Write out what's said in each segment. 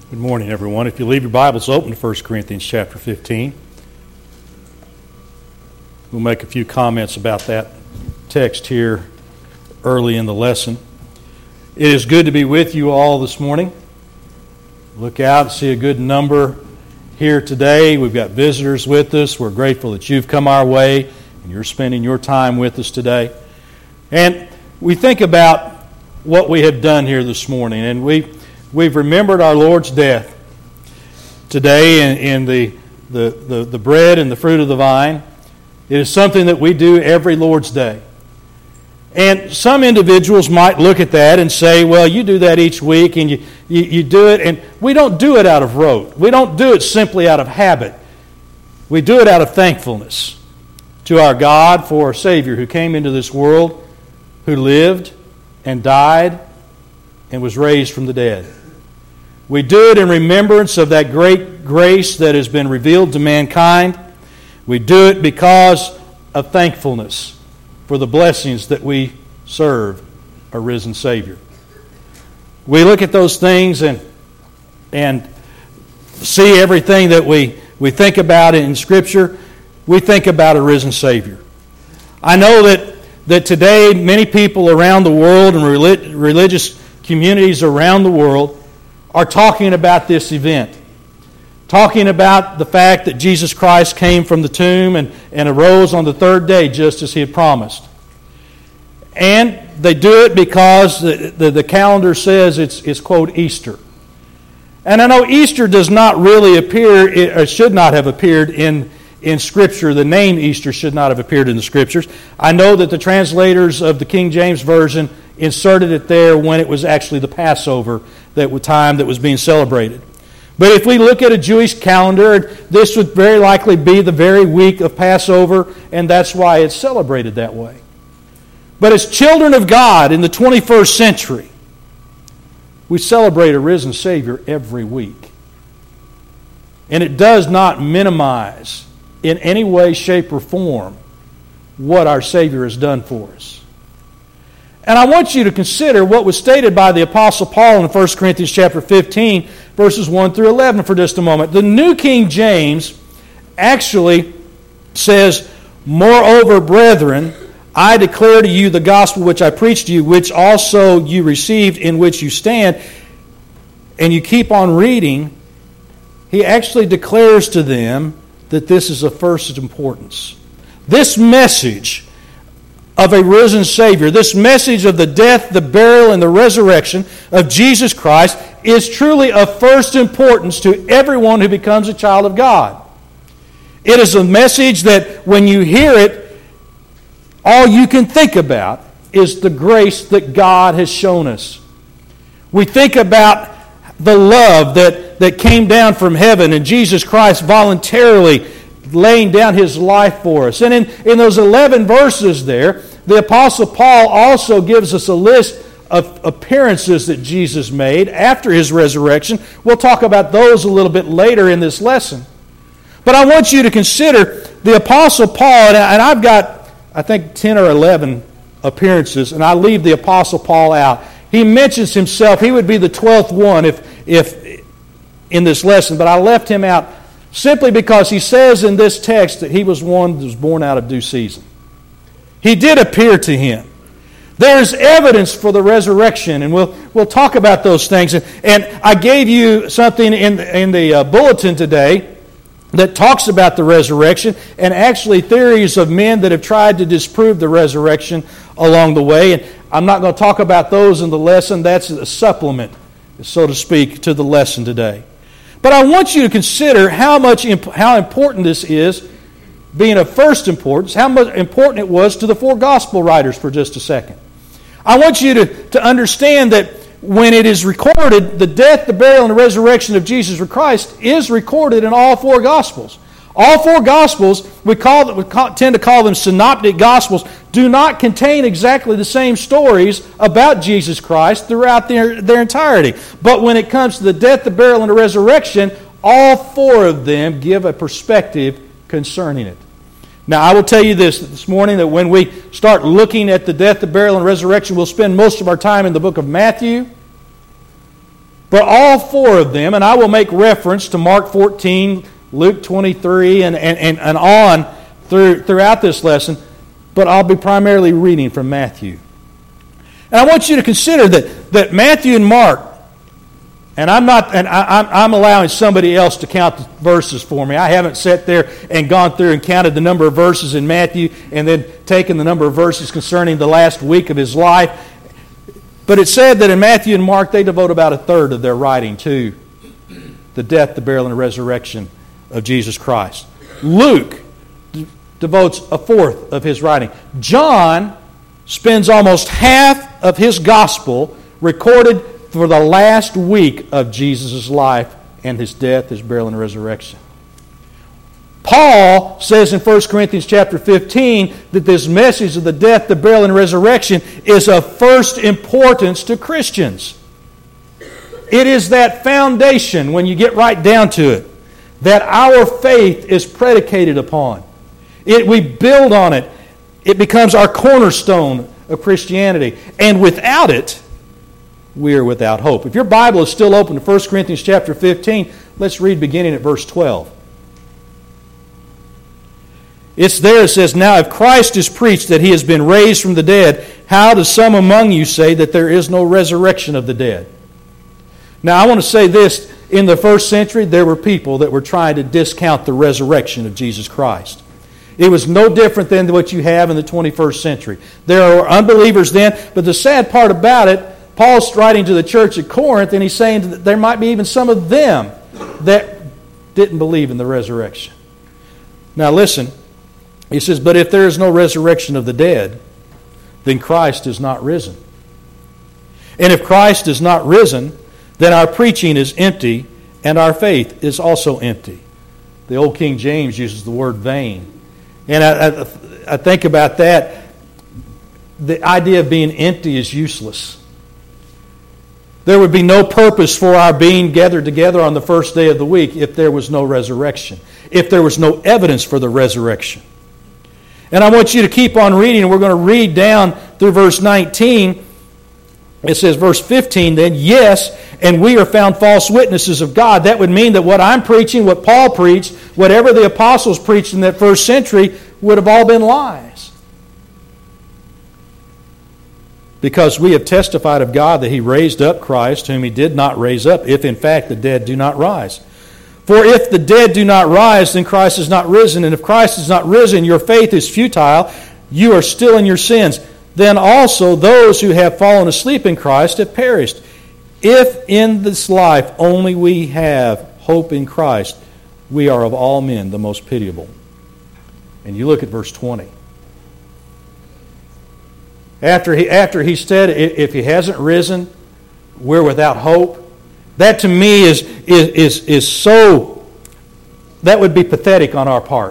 Good morning, everyone. If you leave your Bibles open to 1 Corinthians chapter 15, we'll make a few comments about that text here early in the lesson. It is good to be with you all this morning. Look out and see a good number here today. We've got visitors with us. We're grateful that you've come our way and you're spending your time with us today. And we think about what we have done here this morning, and We've remembered our Lord's death today in the bread and the fruit of the vine. It is something that we do every Lord's Day. And some individuals might look at that and say, well, you do that each week and you do it, and we don't do it out of rote. We don't do it simply out of habit. We do it out of thankfulness to our God for a Savior who came into this world, who lived and died and was raised from the dead. We do it in remembrance of that great grace that has been revealed to mankind. We do it because of thankfulness for the blessings that we serve a risen Savior. We look at those things and see everything that we think about in Scripture. We think about a risen Savior. I know that today many people around the world and religious communities around the world are talking about this event, talking about the fact that Jesus Christ came from the tomb and arose on the third day just as He had promised. And they do it because the calendar says it's quote, Easter. And I know Easter does not really appear, or should not have appeared in Scripture. The name Easter should not have appeared in the Scriptures. I know that the translators of the King James Version inserted it there when it was actually the Passover time that was being celebrated. But if we look at a Jewish calendar, this would very likely be the very week of Passover, and that's why it's celebrated that way. But as children of God in the 21st century, we celebrate a risen Savior every week. And it does not minimize in any way, shape, or form what our Savior has done for us. And I want you to consider what was stated by the Apostle Paul in 1 Corinthians chapter 15, verses 1 through 11 for just a moment. The New King James actually says, "Moreover, brethren, I declare to you the gospel which I preached to you, which also you received, in which you stand." And you keep on reading, he actually declares to them that this is of first importance. This message of a risen Savior, this message of the death, the burial, and the resurrection of Jesus Christ is truly of first importance to everyone who becomes a child of God. It is a message that when you hear it, all you can think about is the grace that God has shown us. We think about the love that came down from heaven and Jesus Christ voluntarily laying down His life for us. And in those 11 verses there, the Apostle Paul also gives us a list of appearances that Jesus made after His resurrection. We'll talk about those a little bit later in this lesson. But I want you to consider the Apostle Paul, and I've got, I think, 10 or 11 appearances, and I leave the Apostle Paul out. He mentions himself. He would be the 12th one if in this lesson, but I left him out simply because he says in this text that he was one that was born out of due season. He did appear to him. There is evidence for the resurrection, and we'll talk about those things. And I gave you something in the bulletin today that talks about the resurrection and actually theories of men that have tried to disprove the resurrection along the way. And I'm not going to talk about those in the lesson. That's a supplement, so to speak, to the lesson today. But I want you to consider how important this is, being of first importance, how much important it was to the four gospel writers for just a second. I want you to understand that when it is recorded, the death, the burial, and the resurrection of Jesus Christ is recorded in all four gospels. All four gospels, we tend to call them synoptic gospels, do not contain exactly the same stories about Jesus Christ throughout their entirety. But when it comes to the death, the burial, and the resurrection, all four of them give a perspective concerning it. Now, I will tell you this morning, that when we start looking at the death, the burial, and resurrection, we'll spend most of our time in the book of Matthew. For all four of them, and I will make reference to Mark 14, Luke 23, and on throughout this lesson, but I'll be primarily reading from Matthew. And I want you to consider that Matthew and Mark, and I'm allowing somebody else to count the verses for me. I haven't sat there and gone through and counted the number of verses in Matthew and then taken the number of verses concerning the last week of his life. But it's said that in Matthew and Mark, they devote about a third of their writing to the death, the burial, and the resurrection of Jesus Christ. Luke devotes a fourth of his writing. John spends almost half of his gospel recorded for the last week of Jesus' life and his death, his burial, and resurrection. Paul says in 1 Corinthians chapter 15 that this message of the death, the burial, and resurrection is of first importance to Christians. It is that foundation, when you get right down to it, that our faith is predicated upon. We build on it. It becomes our cornerstone of Christianity. And without it, we are without hope. If your Bible is still open to 1 Corinthians chapter 15, let's read beginning at verse 12. It's there, it says, "Now if Christ is preached that he has been raised from the dead, how do some among you say that there is no resurrection of the dead?" Now I want to say this, in the first century there were people that were trying to discount the resurrection of Jesus Christ. It was no different than what you have in the 21st century. There were unbelievers then, but the sad part about it, Paul's writing to the church at Corinth, and he's saying that there might be even some of them that didn't believe in the resurrection. Now listen, he says, "But if there is no resurrection of the dead, then Christ is not risen. And if Christ is not risen, then our preaching is empty, and our faith is also empty." The old King James uses the word vain. And I think about that. The idea of being empty is useless. There would be no purpose for our being gathered together on the first day of the week if there was no resurrection, if there was no evidence for the resurrection. And I want you to keep on reading, and we're going to read down through verse 19. It says, verse 15 then, "Yes, and we are found false witnesses of God." That would mean that what I'm preaching, what Paul preached, whatever the apostles preached in that first century would have all been lies. "Because we have testified of God that he raised up Christ, whom he did not raise up, if in fact the dead do not rise. For if the dead do not rise, then Christ is not risen. And if Christ is not risen, your faith is futile. You are still in your sins. Then also those who have fallen asleep in Christ have perished. If in this life only we have hope in Christ, we are of all men the most pitiable." And you look at verse 20. After he said, if he hasn't risen, we're without hope. That to me is so, that would be pathetic on our part.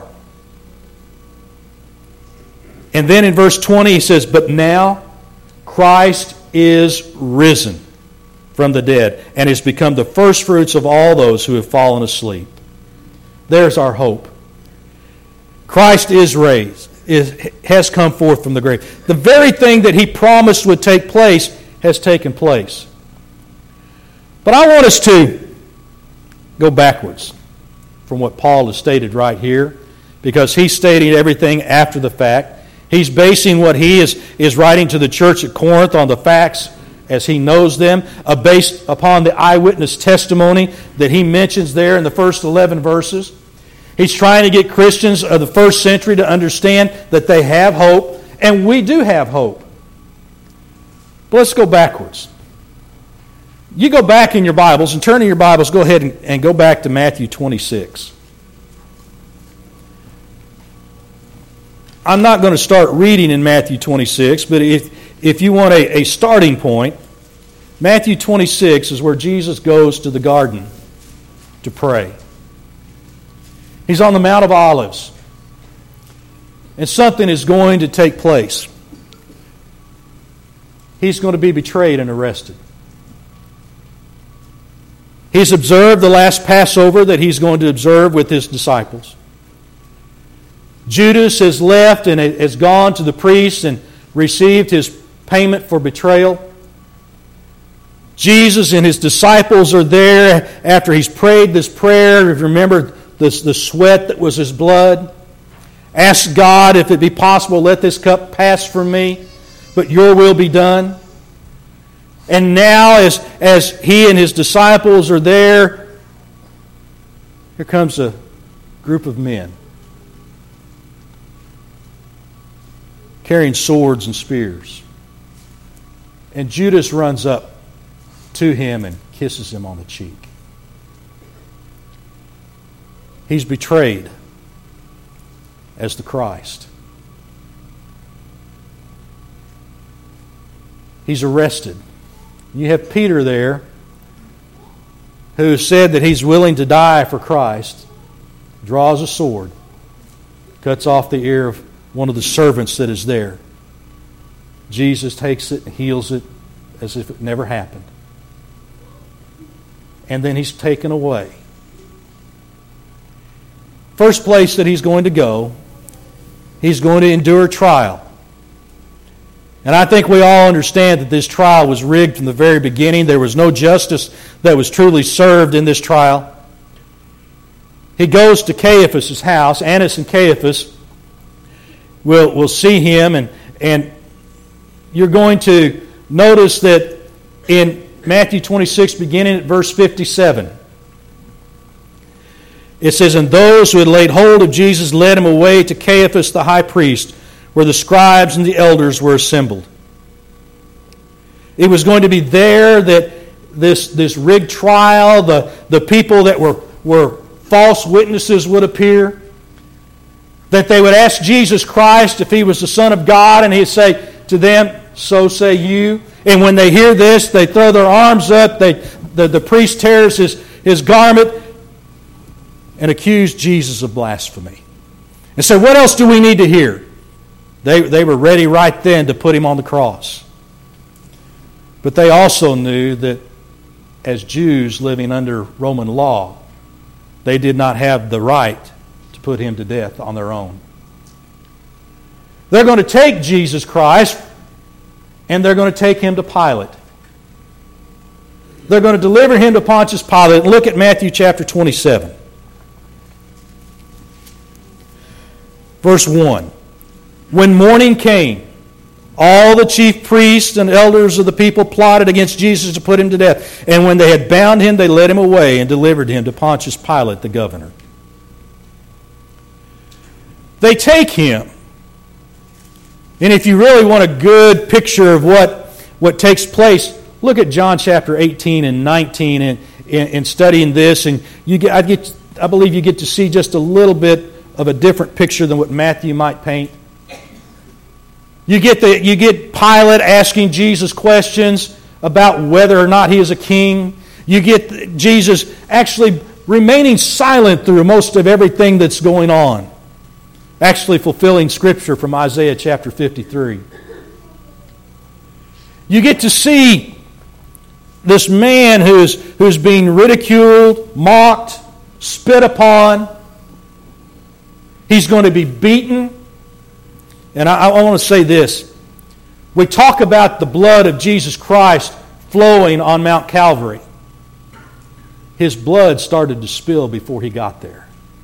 And then in verse 20 he says, "But now Christ is risen from the dead and has become the firstfruits of all those who have fallen asleep." There's our hope. Christ is raised, has come forth from the grave. The very thing that he promised would take place has taken place. But I want us to go backwards from what Paul has stated right here, because he's stating everything after the fact. He's basing what he is writing to the church at Corinth on the facts as he knows them, based upon the eyewitness testimony that he mentions there in the first 11 verses. He's trying to get Christians of the first century to understand that they have hope, and we do have hope. But let's go backwards. You go back in your Bibles, and turn in your Bibles, go ahead and go back to Matthew 26. I'm not going to start reading in Matthew 26, but if you want a starting point, Matthew 26 is where Jesus goes to the garden to pray. He's on the Mount of Olives, and something is going to take place. He's going to be betrayed and arrested. He's observed the last Passover that he's going to observe with his disciples. Judas has left and has gone to the priests and received his payment for betrayal. Jesus and his disciples are there after he's prayed this prayer. If you remember the sweat that was his blood. Ask God, if it be possible, let this cup pass from me, but your will be done. And now, as he and his disciples are there, here comes a group of men carrying swords and spears. And Judas runs up to him and kisses him on the cheek. He's betrayed as the Christ. He's arrested. You have Peter there, who said that he's willing to die for Christ, draws a sword, cuts off the ear of one of the servants that is there. Jesus takes it and heals it as if it never happened. And then he's taken away. First place that he's going to go, he's going to endure trial. And I think we all understand that this trial was rigged from the very beginning. There was no justice that was truly served in this trial. He goes to Caiaphas' house. Annas and Caiaphas will see him, and you're going to notice that in Matthew 26, beginning at verse 57, it says, "And those who had laid hold of Jesus led him away to Caiaphas the high priest, where the scribes and the elders were assembled." It was going to be there that this rigged trial, the people that were false witnesses would appear, that they would ask Jesus Christ if he was the Son of God, and he'd say to them, "So say you." And when they hear this, they throw their arms up, the priest tears his garment and accuse Jesus of blasphemy. And so what else do we need to hear? They were ready right then to put him on the cross. But they also knew that as Jews living under Roman law, they did not have the right to put him to death on their own. They're going to take Jesus Christ and they're going to take him to Pilate. They're going to deliver him to Pontius Pilate. Look at Matthew chapter 27. Verse 1. When morning came, all the chief priests and elders of the people plotted against Jesus to put him to death. And when they had bound him, they led him away and delivered him to Pontius Pilate, the governor. They take him. And if you really want a good picture of what takes place, look at John chapter 18 and 19 and studying this. And I believe you get to see just a little bit of a different picture than what Matthew might paint. You get Pilate asking Jesus questions about whether or not he is a king. You get Jesus actually remaining silent through most of everything that's going on, actually fulfilling Scripture from Isaiah chapter 53. You get to see this man who's being ridiculed, mocked, spit upon. He's going to be beaten. And I want to say this. We talk about the blood of Jesus Christ flowing on Mount Calvary. His blood started to spill before he got there.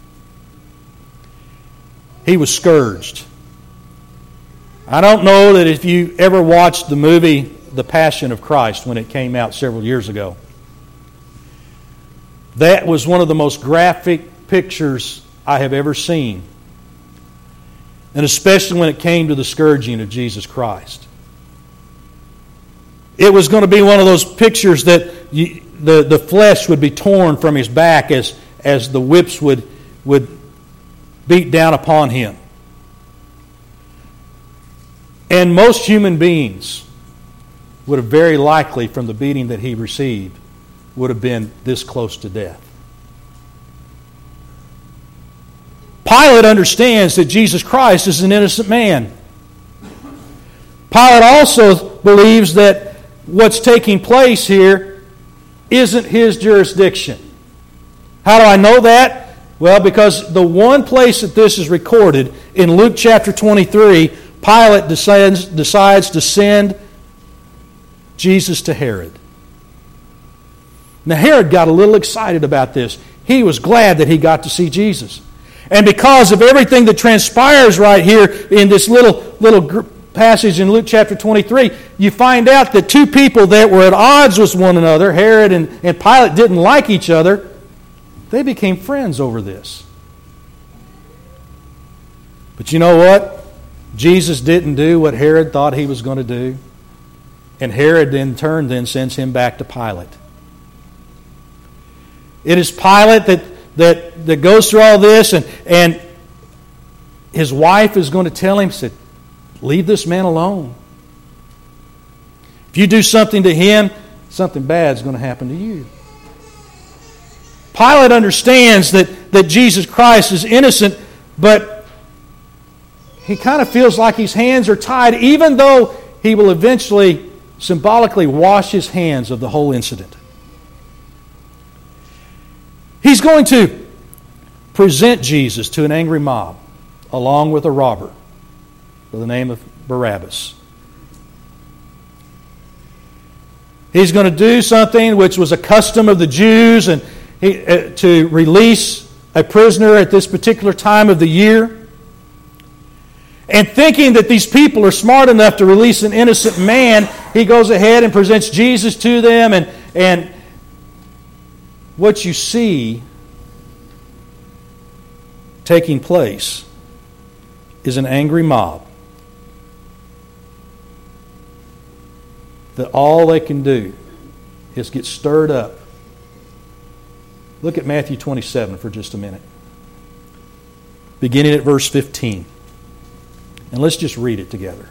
He was scourged. I don't know that if you ever watched the movie The Passion of Christ when it came out several years ago. That was one of the most graphic pictures I have ever seen. And especially when it came to the scourging of Jesus Christ. It was going to be one of those pictures that the flesh would be torn from his back as the whips would beat down upon him. And most human beings would have very likely, from the beating that he received, would have been this close to death. Pilate understands that Jesus Christ is an innocent man. Pilate also believes that what's taking place here isn't his jurisdiction. How do I know that? Well, because the one place that this is recorded, in Luke chapter 23, Pilate decides to send Jesus to Herod. Now Herod got a little excited about this. He was glad that he got to see Jesus. And because of everything that transpires right here in this little passage in Luke chapter 23, you find out that two people that were at odds with one another, Herod and Pilate, didn't like each other. They became friends over this. But you know what? Jesus didn't do what Herod thought he was going to do. And Herod in turn then sends him back to Pilate. It is Pilate that goes through all this, and his wife is going to tell him, said, leave this man alone. If you do something to him, something bad is going to happen to you. Pilate understands that Jesus Christ is innocent, but he kind of feels like his hands are tied, even though he will eventually symbolically wash his hands of the whole incident. He's going to present Jesus to an angry mob along with a robber by the name of Barabbas. He's going to do something which was a custom of the Jews, and to release a prisoner at this particular time of the year. And thinking that these people are smart enough to release an innocent man, he goes ahead and presents Jesus to them, and what you see taking place is an angry mob that all they can do is get stirred up. Look at Matthew 27 for just a minute, beginning at verse 15. And let's just read it together.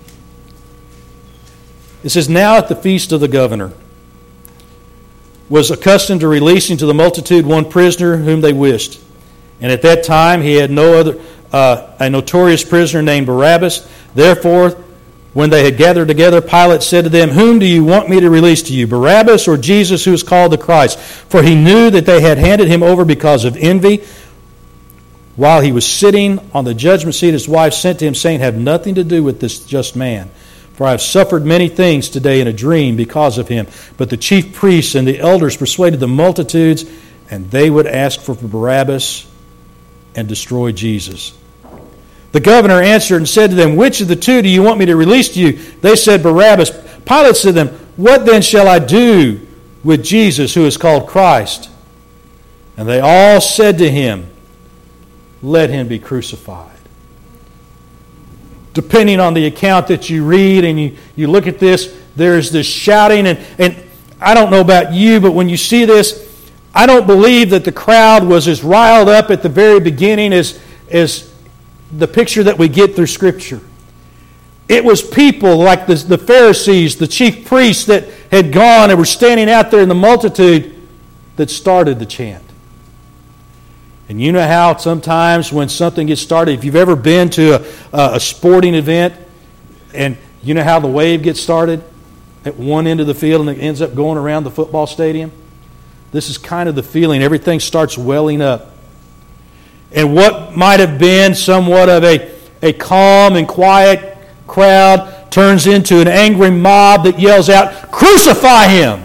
It says, now at the feast of the governor was accustomed to releasing to the multitude one prisoner whom they wished. And at that time he had no other, a notorious prisoner named Barabbas. Therefore, when they had gathered together, Pilate said to them, whom do you want me to release to you, Barabbas or Jesus who is called the Christ? For he knew that they had handed him over because of envy. While he was sitting on the judgment seat, his wife sent to him, saying, have nothing to do with this just man. For I have suffered many things today in a dream because of him. But the chief priests and the elders persuaded the multitudes, and they would ask for Barabbas and destroy Jesus. The governor answered and said to them, which of the two do you want me to release to you? They said, Barabbas. Pilate said to them, what then shall I do with Jesus who is called Christ? And they all said to him, let him be crucified. Depending on the account that you read and you look at this, there's this shouting, and I don't know about you, but when you see this, I don't believe that the crowd was as riled up at the very beginning as the picture that we get through Scripture. It was people like the Pharisees, the chief priests that had gone and were standing out there in the multitude that started the chant. And you know how sometimes when something gets started, if you've ever been to a sporting event, and you know how the wave gets started at one end of the field and it ends up going around the football stadium? This is kind of the feeling. Everything starts welling up. And what might have been somewhat of a calm and quiet crowd turns into an angry mob that yells out, crucify him!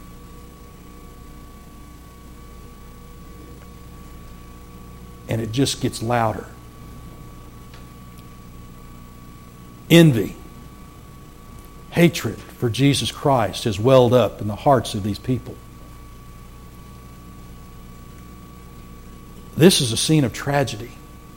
And it just gets louder. Envy, hatred for Jesus Christ has welled up in the hearts of these people. This is a scene of tragedy.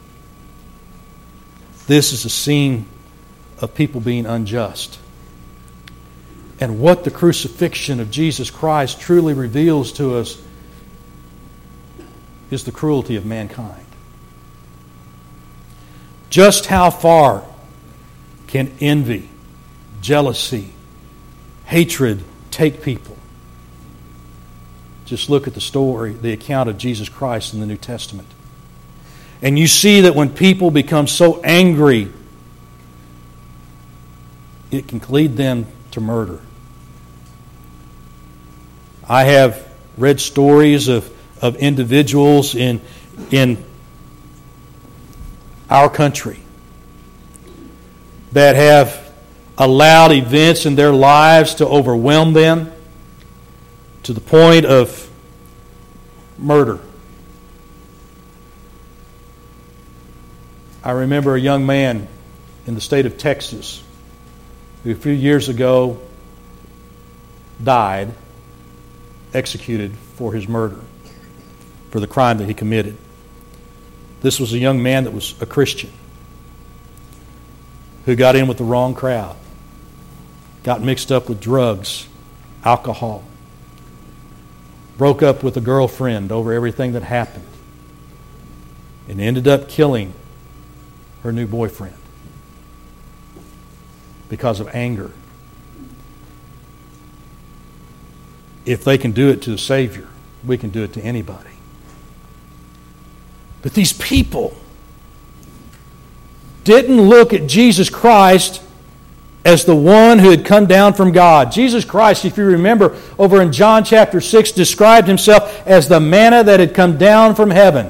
This is a scene of people being unjust. And what the crucifixion of Jesus Christ truly reveals to us is the cruelty of mankind. Just how far can envy, jealousy, hatred take people? Just look at the story, the account of Jesus Christ in the New Testament. And you see that when people become so angry, it can lead them to murder. I have read stories of individuals in our country that have allowed events in their lives to overwhelm them, to the point of murder. I remember a young man in the state of Texas who a few years ago died, executed for his murder, for the crime that he committed. This was a young man that was a Christian who got in with the wrong crowd, got mixed up with drugs, alcohol, broke up with a girlfriend over everything that happened, and ended up killing her new boyfriend because of anger. If they can do it to the Savior, we can do it to anybody. But these people didn't look at Jesus Christ as the one who had come down from God. Jesus Christ, if you remember, over in John chapter 6, described himself as the manna that had come down from heaven.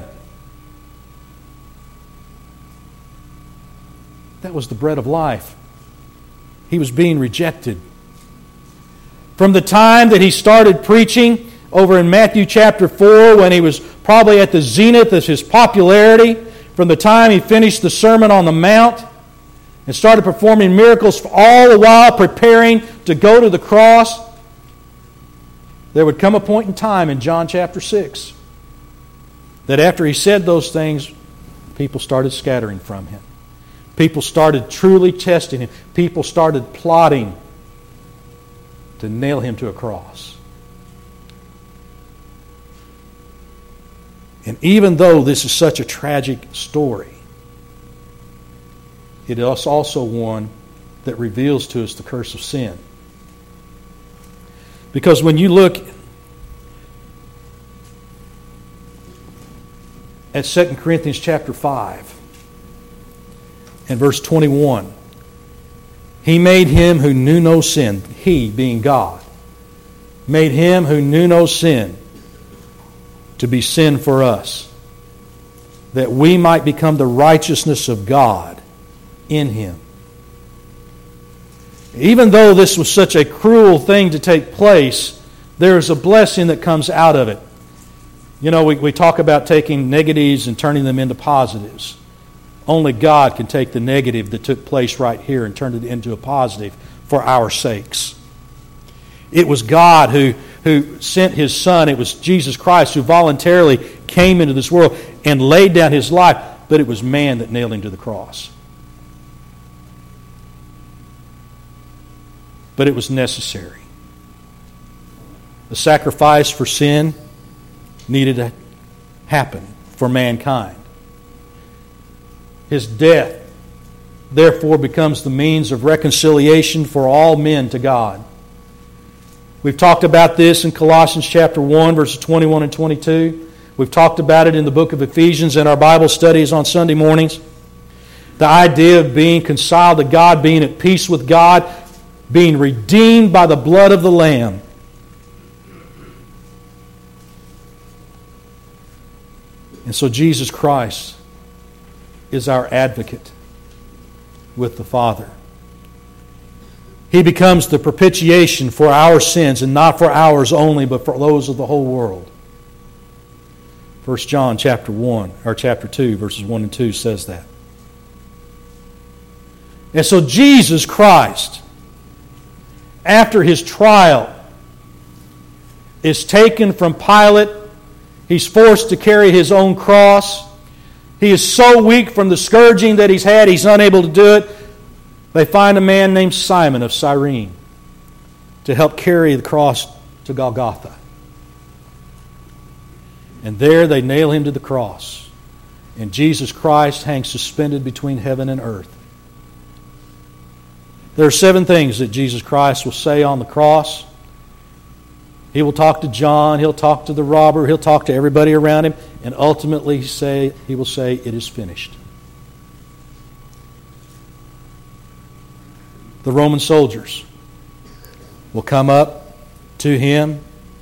That was the bread of life. He was being rejected. From the time that he started preaching over in Matthew chapter 4, when he was probably at the zenith of his popularity, from the time he finished the Sermon on the Mount and started performing miracles, all the while preparing to go to the cross, there would come a point in time in John chapter 6 that after he said those things, people started scattering from him. People started truly testing him. People started plotting to nail him to a cross. And even though this is such a tragic story, it is also one that reveals to us the curse of sin. Because when you look at 2 Corinthians chapter 5 and verse 21, He made him who knew no sin, He being God, made him who knew no sin to be sin for us, that we might become the righteousness of God in Him. Even though this was such a cruel thing to take place, there is a blessing that comes out of it. You know, we talk about taking negatives and turning them into positives. Only God can take the negative that took place right here and turn it into a positive for our sakes. It was God who sent His Son. It was Jesus Christ who voluntarily came into this world and laid down His life, but it was man that nailed Him to the cross. But it was necessary. The sacrifice for sin needed to happen for mankind. His death, therefore, becomes the means of reconciliation for all men to God. We've talked about this in Colossians chapter 1, verses 21 and 22. We've talked about it in the book of Ephesians in our Bible studies on Sunday mornings. The idea of being conciled to God, being at peace with God, being redeemed by the blood of the Lamb. And so Jesus Christ is our advocate with the Father. He becomes the propitiation for our sins, and not for ours only, but for those of the whole world. 1 John chapter 1, or chapter 2, verses 1 and 2 says that. And so Jesus Christ, after His trial, is taken from Pilate. He's forced to carry His own cross. He is so weak from the scourging that he's had, he's unable to do it. They find a man named Simon of Cyrene to help carry the cross to Golgotha. And there they nail Him to the cross. And Jesus Christ hangs suspended between heaven and earth. There are 7 things that Jesus Christ will say on the cross. He will talk to John, He'll talk to the robber, He'll talk to everybody around Him, and ultimately He will say, "It is finished." The Roman soldiers will come up to Him,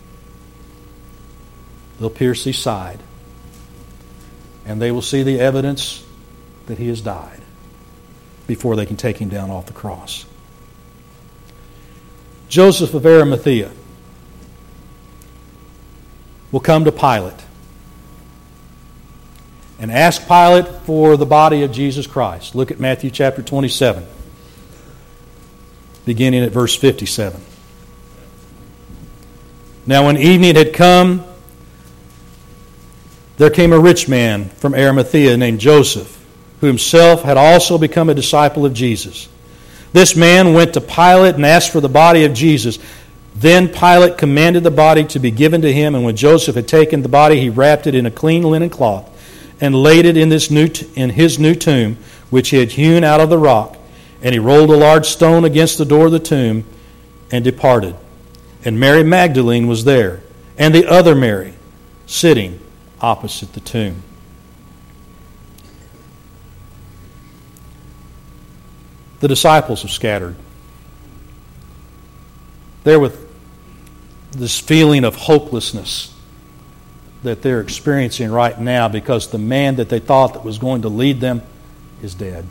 they'll pierce His side, and they will see the evidence that He has died before they can take Him down off the cross. Joseph of Arimathea will come to Pilate and ask Pilate for the body of Jesus Christ. Look at Matthew chapter 27, beginning at verse 57. Now when evening had come, there came a rich man from Arimathea named Joseph, who himself had also become a disciple of Jesus. This man went to Pilate and asked for the body of Jesus. Then Pilate commanded the body to be given to him, and when Joseph had taken the body, he wrapped it in a clean linen cloth and laid it in his new tomb, which he had hewn out of the rock. And he rolled a large stone against the door of the tomb and departed. And Mary Magdalene was there, and the other Mary, sitting opposite the tomb. The disciples have scattered. They're with this feeling of hopelessness that they're experiencing right now because the man that they thought that was going to lead them is dead.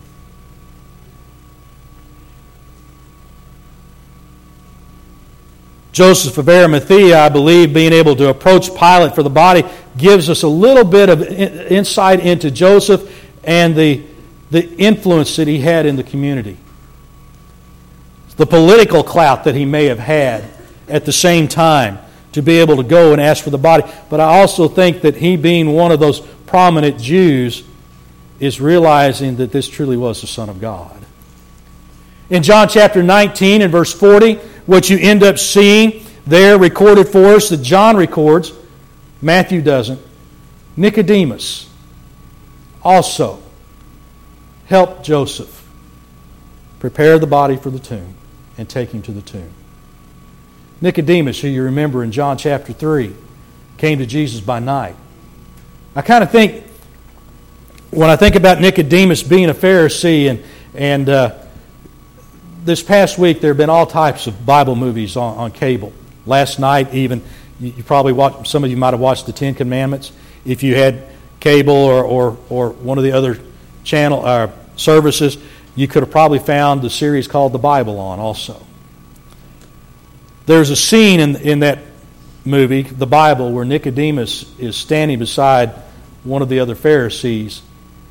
Joseph of Arimathea, I believe, being able to approach Pilate for the body gives us a little bit of insight into Joseph and the influence that he had in the community. The political clout that he may have had at the same time to be able to go and ask for the body. But I also think that he, being one of those prominent Jews, is realizing that this truly was the Son of God. In John chapter 19 and verse 40, what you end up seeing there recorded for us that John records, Matthew doesn't, Nicodemus also helped Joseph prepare the body for the tomb and take him to the tomb. Nicodemus, who you remember in John chapter 3, came to Jesus by night. I kind of think, when I think about Nicodemus being a Pharisee, and this past week there have been all types of Bible movies on cable. Last night even, you probably watched, some of you might have watched the Ten Commandments. If you had cable or one of the other channel services, you could have probably found the series called The Bible on also. There's a scene in that movie, The Bible, where Nicodemus is standing beside one of the other Pharisees.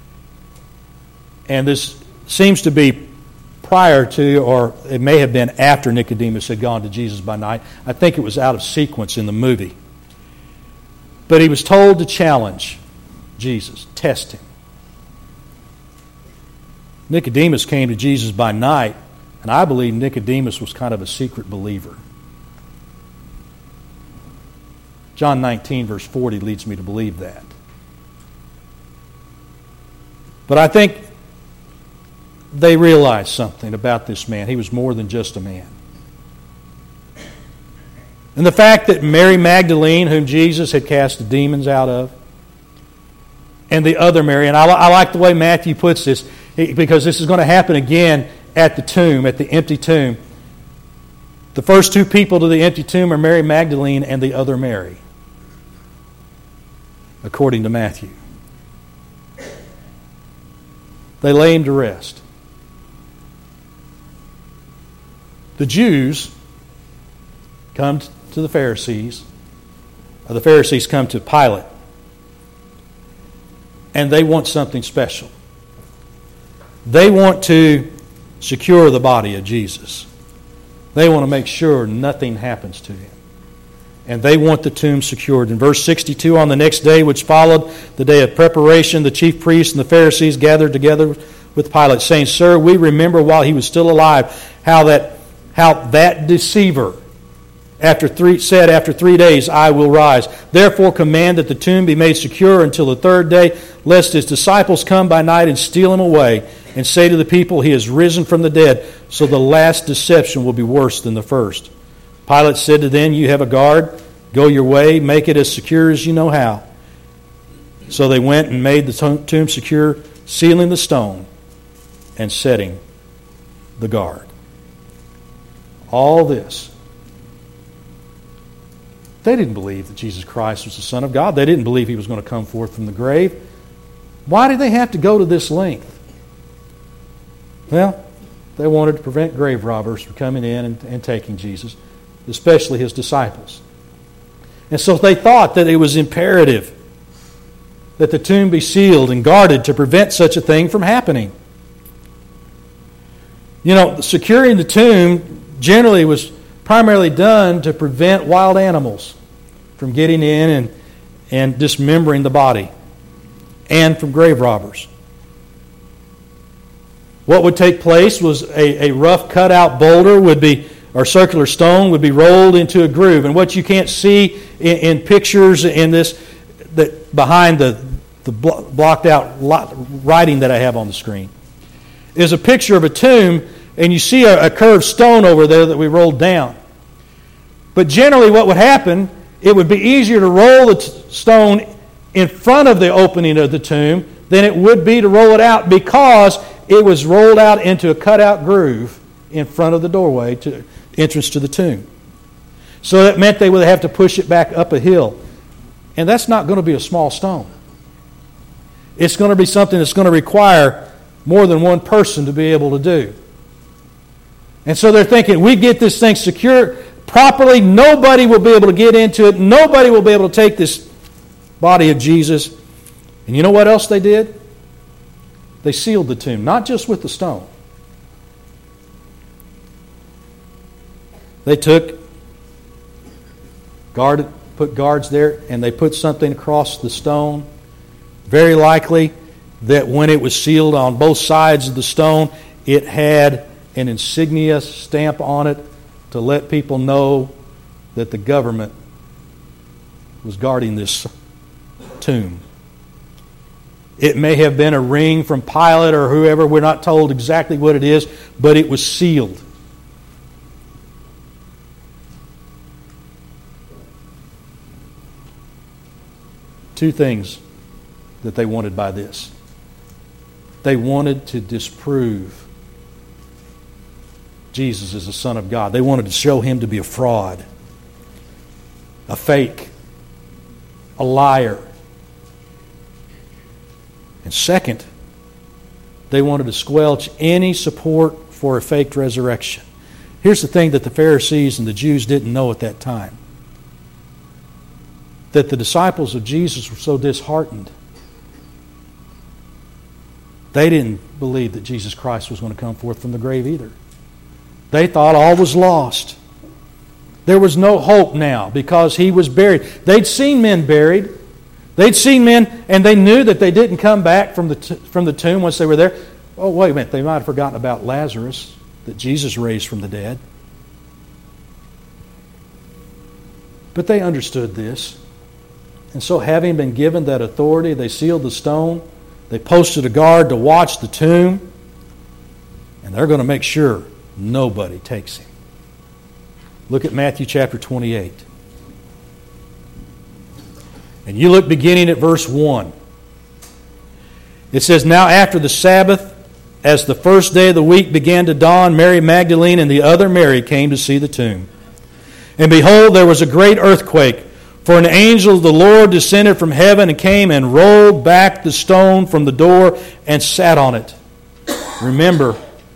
And this seems to be prior to, or it may have been after Nicodemus had gone to Jesus by night. I think it was out of sequence in the movie. But he was told to challenge Jesus, test him. Nicodemus came to Jesus by night, and I believe Nicodemus was kind of a secret believer. John 19, verse 40 leads me to believe that. But I think they realized something about this man. He was more than just a man. And the fact that Mary Magdalene, whom Jesus had cast the demons out of, and the other Mary, and I like the way Matthew puts this, because this is going to happen again at the tomb, at the empty tomb. The first two people to the empty tomb are Mary Magdalene and the other Mary, according to Matthew. They lay him to rest. The Jews come to the Pharisees, or the Pharisees come to Pilate, and they want something special. They want to secure the body of Jesus. They want to make sure nothing happens to him. And they want the tomb secured. In verse 62, on the next day which followed, the day of preparation, the chief priests and the Pharisees gathered together with Pilate, saying, Sir, we remember while he was still alive how that deceiver said, after 3 days I will rise. Therefore command that the tomb be made secure until the third day, lest his disciples come by night and steal him away, and say to the people, He has risen from the dead. So the last deception will be worse than the first. Pilate said to them, You have a guard. Go your way. Make it as secure as you know how. So they went and made the tomb secure, sealing the stone and setting the guard. All this. They didn't believe that Jesus Christ was the Son of God. They didn't believe He was going to come forth from the grave. Why did they have to go to this length? Well, they wanted to prevent grave robbers from coming in and taking Jesus, especially His disciples. And so they thought that it was imperative that the tomb be sealed and guarded to prevent such a thing from happening. You know, securing the tomb generally was primarily done to prevent wild animals from getting in and dismembering the body, and from grave robbers. What would take place was a rough cutout boulder or circular stone would be rolled into a groove. And what you can't see in pictures in this, that behind the blocked out writing that I have on the screen, is a picture of a tomb, and you see a curved stone over there that we rolled down. But generally what would happen, it would be easier to roll the stone in front of the opening of the tomb than it would be to roll it out, because it was rolled out into a cutout groove in front of the doorway to entrance to the tomb. So that meant they would have to push it back up a hill. And that's not going to be a small stone. It's going to be something that's going to require more than one person to be able to do. And so they're thinking, we get this thing secure properly, nobody will be able to get into it, nobody will be able to take this body of Jesus. And you know what else they did? They sealed the tomb, not just with the stone. They put guards there, and they put something across the stone. Very likely that when it was sealed on both sides of the stone, it had an insignia stamp on it to let people know that the government was guarding this tomb. It may have been a ring from Pilate or whoever. We're not told exactly what it is, but it was sealed. Two things that they wanted by this. They wanted to disprove Jesus as the Son of God. They wanted to show him to be a fraud, a fake, a liar. And second, they wanted to squelch any support for a faked resurrection. Here's the thing that the Pharisees and the Jews didn't know at that time. That the disciples of Jesus were so disheartened. They didn't believe that Jesus Christ was going to come forth from the grave either. They thought all was lost. There was no hope now because he was buried. They'd seen men buried. They'd seen men, and they knew that they didn't come back from the tomb once they were there. Oh, wait a minute. They might have forgotten about Lazarus that Jesus raised from the dead. But they understood this. And so having been given that authority, they sealed the stone. They posted a guard to watch the tomb. And they're going to make sure nobody takes him. Look at Matthew chapter 28. And you look beginning at verse 1. It says, "Now after the Sabbath, as the first day of the week began to dawn, Mary Magdalene and the other Mary came to see the tomb. And behold, there was a great earthquake, for an angel of the Lord descended from heaven and came and rolled back the stone from the door and sat on it." Remember,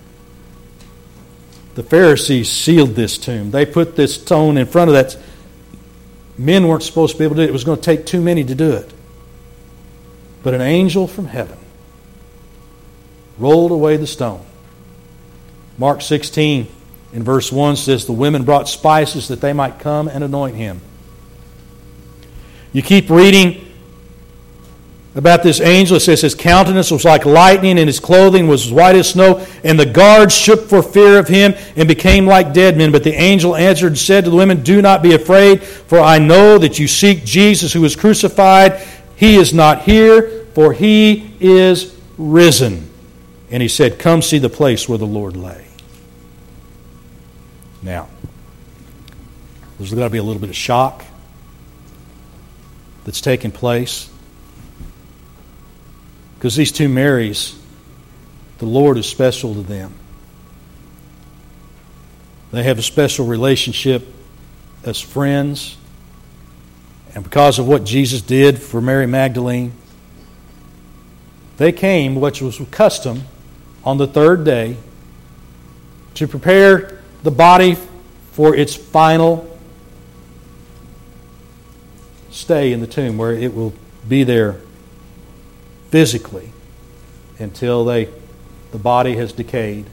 the Pharisees sealed this tomb. They put this stone in front of that. Men weren't supposed to be able to do it. It was going to take too many to do it. But an angel from heaven rolled away the stone. Mark 16 in verse 1 says, "The women brought spices that they might come and anoint him." You keep reading about this angel. It says his countenance was like lightning and his clothing was white as snow, and the guards shook for fear of him and became like dead men. But the angel answered and said to the women, "Do not be afraid, for I know that you seek Jesus who was crucified. He is not here, for he is risen." And he said, "Come see the place where the Lord lay." Now, there's got to be a little bit of shock that's taking place. Because these two Marys, the Lord is special to them. They have a special relationship as friends. And because of what Jesus did for Mary Magdalene, they came, which was custom, on the third day to prepare the body for its final stay in the tomb, where it will be there physically until the body has decayed.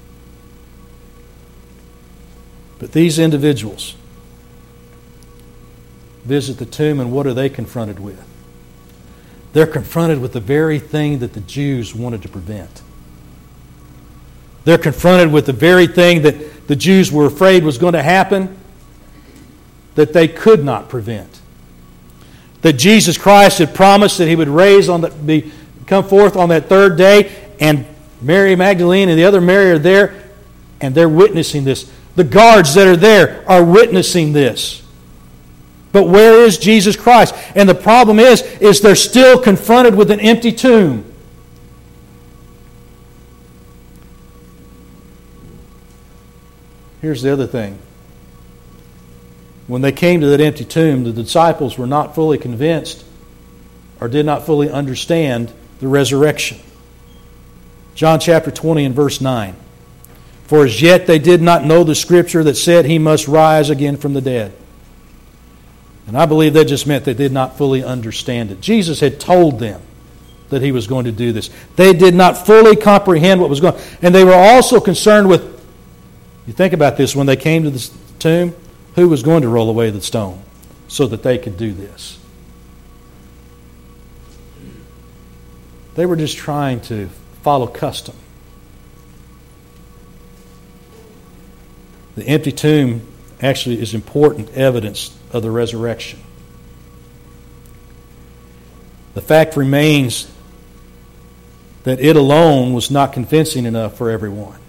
But these individuals visit the tomb, and what are they confronted with? They're confronted with the very thing that the Jews wanted to prevent. They're confronted with the very thing that the Jews were afraid was going to happen, that they could not prevent. That Jesus Christ had promised that He would come forth on that third day, and Mary Magdalene and the other Mary are there, and they're witnessing this. The guards that are there are witnessing this. But where is Jesus Christ? And the problem is they're still confronted with an empty tomb. Here's the other thing. When they came to that empty tomb, the disciples were not fully convinced or did not fully understand the resurrection. John chapter 20 and verse 9. For as yet they did not know the Scripture that said He must rise again from the dead. And I believe that just meant they did not fully understand it. Jesus had told them that He was going to do this. They did not fully comprehend what was going on. And they were also concerned with, you think about this, when they came to the tomb, who was going to roll away the stone so that they could do this? They were just trying to follow custom. The empty tomb actually is important evidence of the resurrection. The fact remains that it alone was not convincing enough for everyone.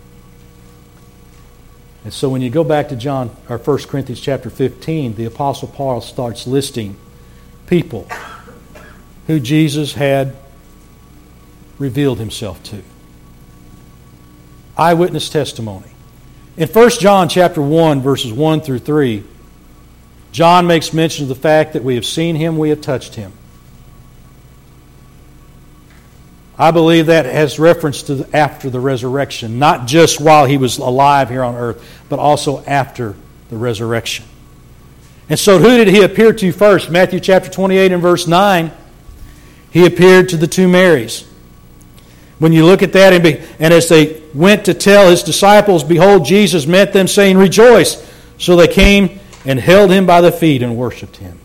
And so when you go back to 1 Corinthians chapter 15, the Apostle Paul starts listing people who Jesus had revealed Himself to. Eyewitness testimony. In 1 John chapter 1, verses 1 through 3, John makes mention of the fact that we have seen Him, we have touched Him. I believe that has reference to after the resurrection, not just while He was alive here on earth, but also after the resurrection. And so who did He appear to first? Matthew chapter 28 and verse 9, He appeared to the two Marys. When you look at that, and as they went to tell His disciples, behold, Jesus met them, saying, rejoice. So they came and held Him by the feet and worshipped Him.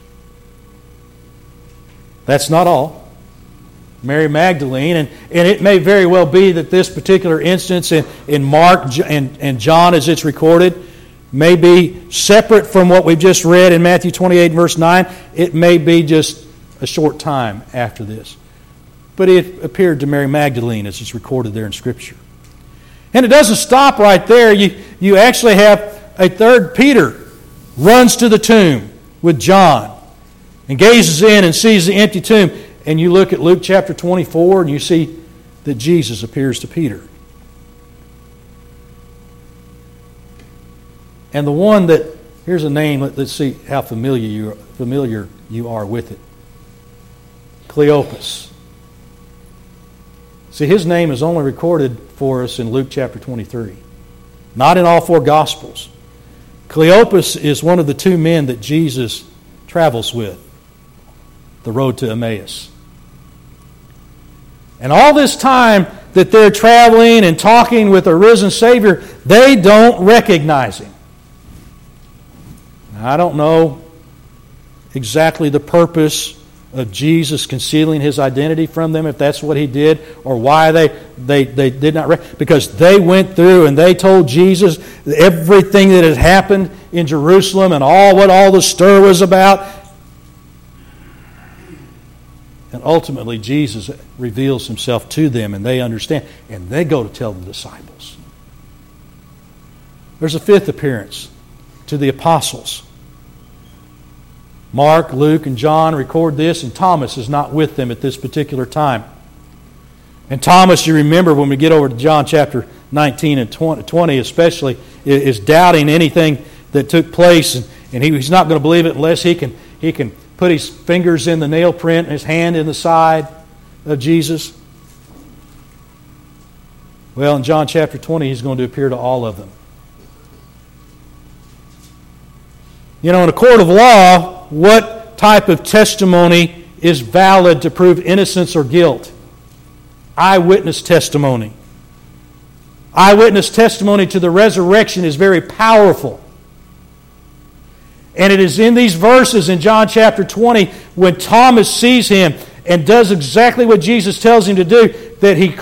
That's not all. Mary Magdalene, and it may very well be that this particular instance in Mark and John as it's recorded may be separate from what we've just read in Matthew 28 verse 9. It may be just a short time after this. But it appeared to Mary Magdalene as it's recorded there in Scripture. And it doesn't stop right there. You actually have a third Peter runs to the tomb with John and gazes in and sees the empty tomb. And you look at Luke chapter 24 and you see that Jesus appears to Peter. And the one that, here's a name, let's see how familiar you are with it. Cleopas. See, his name is only recorded for us in Luke chapter 23. Not in all four Gospels. Cleopas is one of the two men that Jesus travels with. The road to Emmaus. And all this time that they're traveling and talking with a risen Savior, they don't recognize Him. Now, I don't know exactly the purpose of Jesus concealing His identity from them, if that's what He did, or why they did not recognize. Because they went through and they told Jesus everything that had happened in Jerusalem and what all the stir was about. And ultimately, Jesus reveals Himself to them, and they understand. And they go to tell the disciples. There's a fifth appearance to the apostles. Mark, Luke, and John record this, and Thomas is not with them at this particular time. And Thomas, you remember when we get over to John chapter 19 and 20 especially, is doubting anything that took place, and he's not going to believe it unless he can put his fingers in the nail print and his hand in the side of Jesus. Well, in John chapter 20, He's going to appear to all of them. You know, in a court of law, what what type of testimony is valid to prove innocence or guilt? Eyewitness testimony. Eyewitness testimony to the resurrection is very powerful. And it is in these verses in John chapter 20 when Thomas sees Him and does exactly what Jesus tells him to do, that he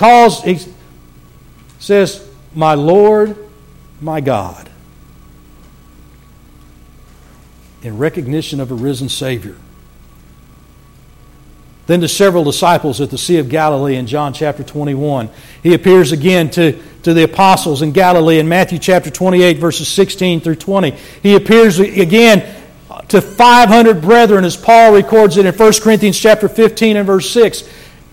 says, "My Lord, my God," in recognition of a risen Savior. Then to several disciples at the Sea of Galilee in John chapter 21. He appears again to the apostles in Galilee in Matthew chapter 28, verses 16 through 20. He appears again to 500 brethren, as Paul records it in 1 Corinthians chapter 15 and verse 6.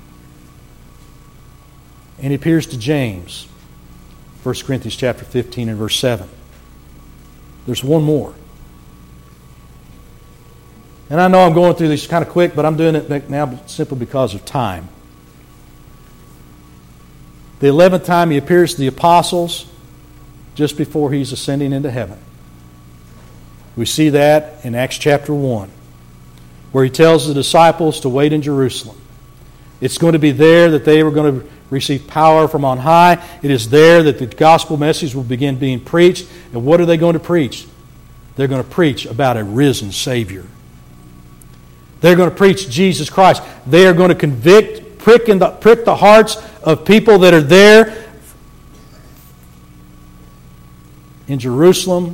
And he appears to James, 1 Corinthians chapter 15 and verse 7. There's one more. And I know I'm going through these kind of quick, but I'm doing it now simply because of time. The 11th time he appears to the apostles just before he's ascending into heaven. We see that in Acts chapter 1, where he tells the disciples to wait in Jerusalem. It's going to be there that they were going to receive power from on high. It is there that the gospel message will begin being preached. And what are they going to preach? They're going to preach about a risen Savior. They're going to preach Jesus Christ. They are going to prick the hearts of people that are there in Jerusalem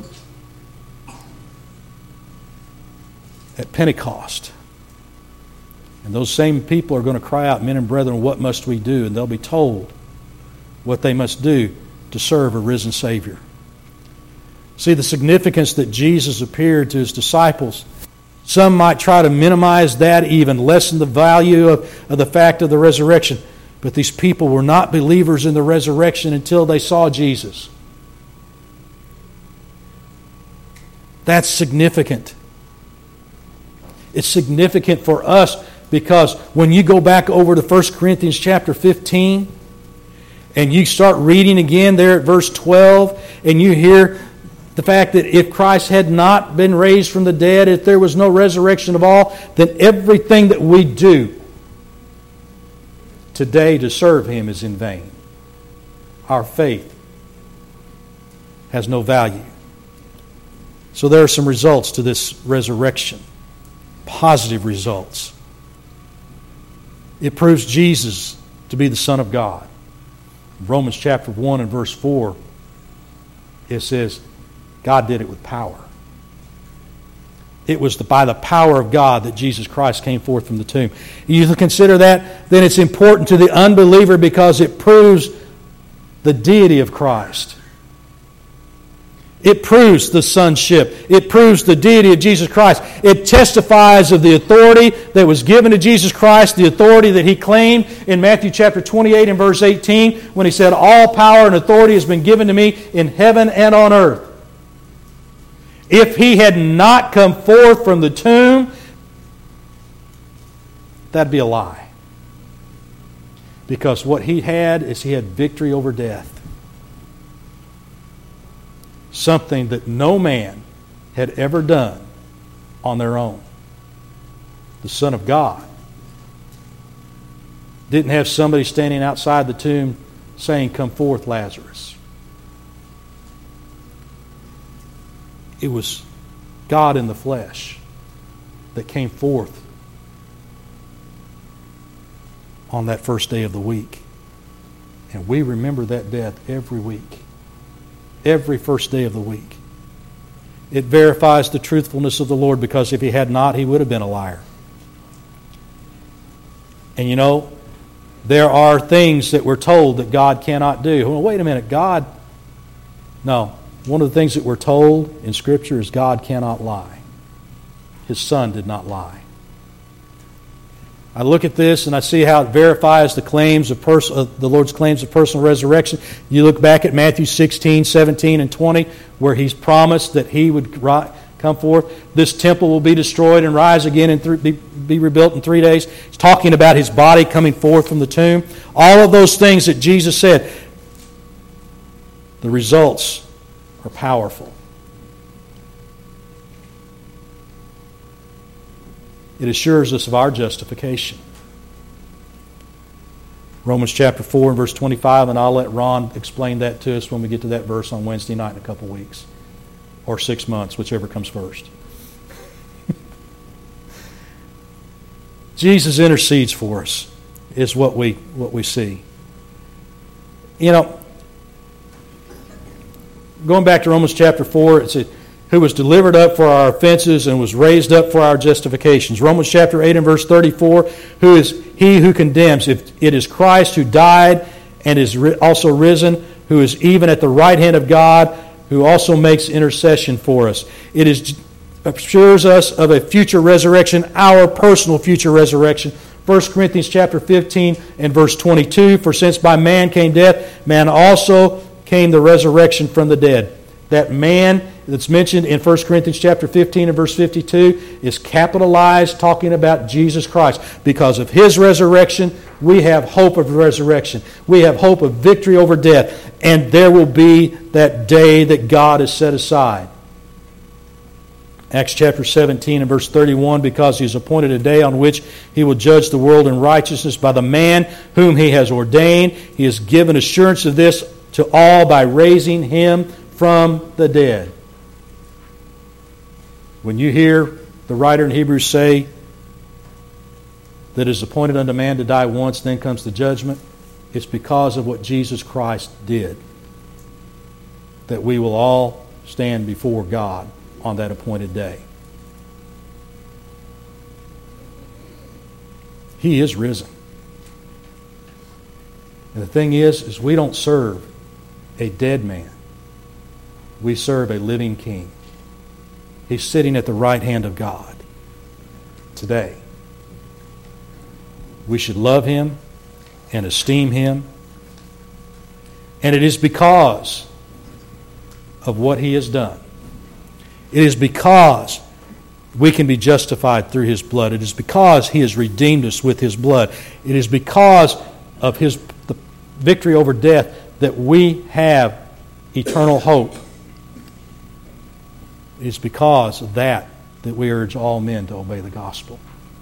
at Pentecost. And those same people are going to cry out, "Men and brethren, what must we do?" And they'll be told what they must do to serve a risen Savior. See the significance that Jesus appeared to His disciples. Some might try to minimize that, even lessen the value of the fact of the resurrection. But these people were not believers in the resurrection until they saw Jesus. That's significant. It's significant for us because when you go back over to 1 Corinthians chapter 15 and you start reading again there at verse 12 and you hear the fact that if Christ had not been raised from the dead, if there was no resurrection of all, then everything that we do today to serve Him is in vain. Our faith has no value. So there are some results to this resurrection. Positive results. It proves Jesus to be the Son of God. Romans chapter 1 and verse 4, it says, God did it with power. It was by the power of God that Jesus Christ came forth from the tomb. You consider that, then it's important to the unbeliever because it proves the deity of Christ. It proves the sonship. It proves the deity of Jesus Christ. It testifies of the authority that was given to Jesus Christ, the authority that He claimed in Matthew chapter 28 and verse 18 when He said, "All power and authority has been given to me in heaven and on earth." If He had not come forth from the tomb, that'd be a lie. Because what He had is He had victory over death. Something that no man had ever done on their own. The Son of God didn't have somebody standing outside the tomb saying, "Come forth, Lazarus." It was God in the flesh that came forth on that first day of the week. And we remember that death every week. Every first day of the week. It verifies the truthfulness of the Lord because if He had not, He would have been a liar. And you know, there are things that we're told that God cannot do. Well, wait a minute, God... No. One of the things that we're told in Scripture is God cannot lie. His Son did not lie. I look at this and I see how it verifies the claims of the Lord's claims of personal resurrection. You look back at Matthew 16, 17, and 20, where He's promised that He would come forth. This temple will be destroyed and rise again and be rebuilt in 3 days. He's talking about His body coming forth from the tomb. All of those things that Jesus said, the results are powerful. It assures us of our justification. Romans chapter 4 and verse 25, and I'll let Ron explain that to us when we get to that verse on Wednesday night in a couple weeks. Or 6 months, whichever comes first. Jesus intercedes for us, is what we see. You know, going back to Romans chapter 4, it said, who was delivered up for our offenses and was raised up for our justifications. Romans chapter 8 and verse 34, who is he who condemns? If it is Christ who died and is also risen, who is even at the right hand of God, who also makes intercession for us. It assures us of a future resurrection, our personal future resurrection. 1 Corinthians chapter 15 and verse 22, for since by man came death, man also came the resurrection from the dead. That man that's mentioned in 1 Corinthians chapter 15 and verse 52 is capitalized talking about Jesus Christ. Because of His resurrection, we have hope of resurrection. We have hope of victory over death. And there will be that day that God has set aside. Acts chapter 17 and verse 31, because He has appointed a day on which He will judge the world in righteousness by the man whom He has ordained. He has given assurance of this to all by raising Him from the dead. When you hear the writer in Hebrews say that it is appointed unto man to die once, then comes the judgment, it's because of what Jesus Christ did, that we will all stand before God on that appointed day. He is risen. And the thing is we don't serve a dead man. We serve a living King. He's sitting at the right hand of God today. We should love Him and esteem Him. And it is because of what He has done. It is because we can be justified through His blood. It is because He has redeemed us with His blood. It is because of the victory over death that we have eternal hope. It is because of that we urge all men to obey the gospel.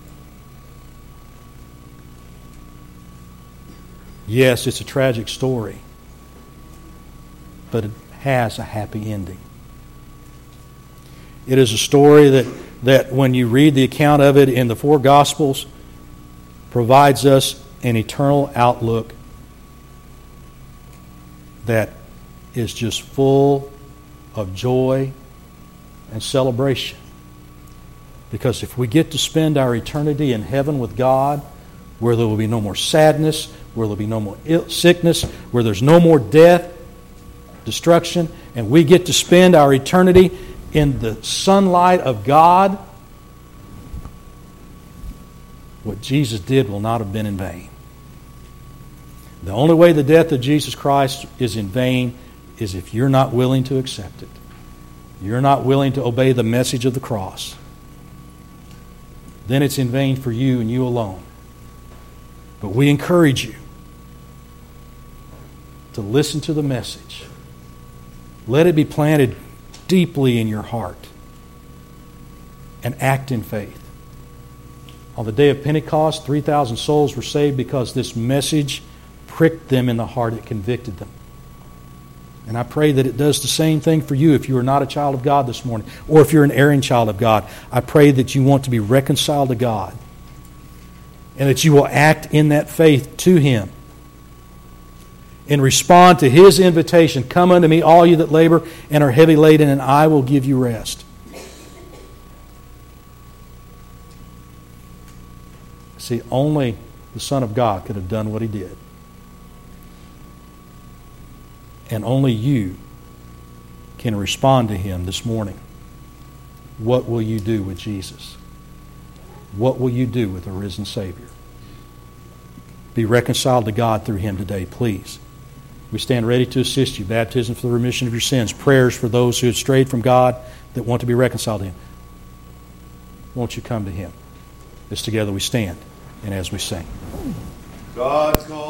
Yes, it's a tragic story, but it has a happy ending. It is a story that when you read the account of it in the four Gospels, provides us an eternal outlook that is just full of joy and celebration. Because if we get to spend our eternity in heaven with God, where there will be no more sadness, where there will be no more sickness, where there's no more death, destruction, and we get to spend our eternity in the sunlight of God, what Jesus did will not have been in vain. The only way the death of Jesus Christ is in vain is if you're not willing to accept it. You're not willing to obey the message of the cross. Then it's in vain for you and you alone. But we encourage you to listen to the message. Let it be planted deeply in your heart and act in faith. On the day of Pentecost, 3,000 souls were saved because this message pricked them in the heart. It convicted them. And I pray that it does the same thing for you if you are not a child of God this morning, or if you're an erring child of God. I pray that you want to be reconciled to God and that you will act in that faith to Him and respond to His invitation. Come unto me, all you that labor and are heavy laden, and I will give you rest. See, only the Son of God could have done what He did. And only you can respond to Him this morning. What will you do with Jesus? What will you do with the risen Savior? Be reconciled to God through Him today, please. We stand ready to assist you. Baptism for the remission of your sins. Prayers for those who have strayed from God that want to be reconciled to Him. Won't you come to Him? As together we stand and as we sing. God's called.